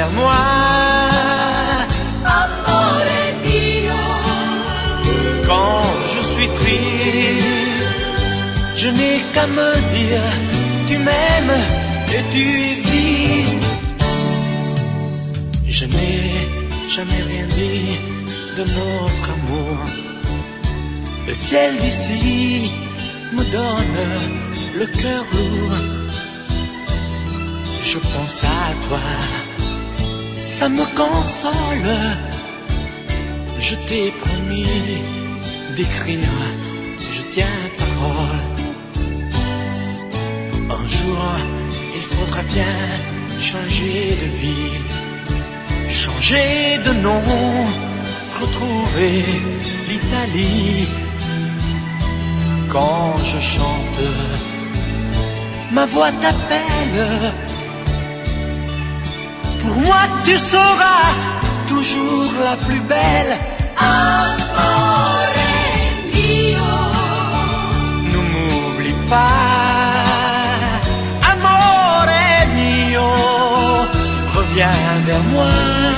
vers moi. Amore mio. Quand je suis triste, je n'ai qu'à me dire tu m'aimes et tu existes. Je n'ai jamais rien dit de notre amour. Le ciel d'ici me donne le cœur lourd. Je pense à toi, ça me console. Je t'ai promis d'écrire, je tiens parole. Un jour, il faudra bien changer de vie, changer de nom, retrouver l'Italie. Quand je chante, ma voix t'appelle. Pour moi, tu seras toujours la plus belle. Amore mio. Ne m'oublie pas, amore mio. Reviens vers moi,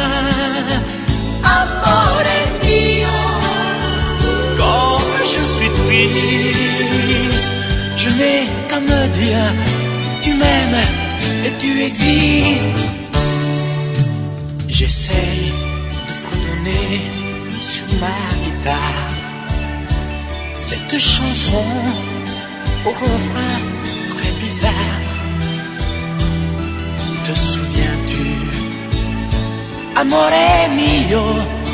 Amore mio. quand je suis triste, je n'ai qu'à me dire tu m'aimes et tu existes. J'essaye de fredonner sur ma guitare cette chanson au refrain très bizarre. Te souviens-tu, amore mio?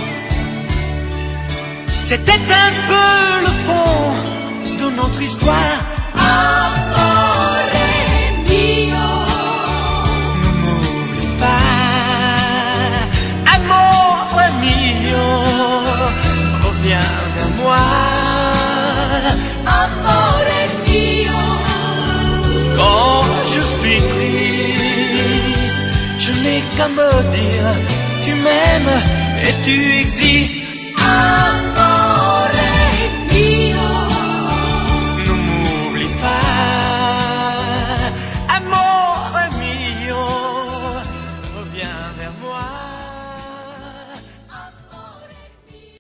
C'était un peu le fond de notre histoire. Amore mio. Ne m'oublie pas, amore mio. Reviens vers moi, Amore mio. quand je suis triste. Je n'ai qu'à me dire tu m'aimes et tu existes. Amore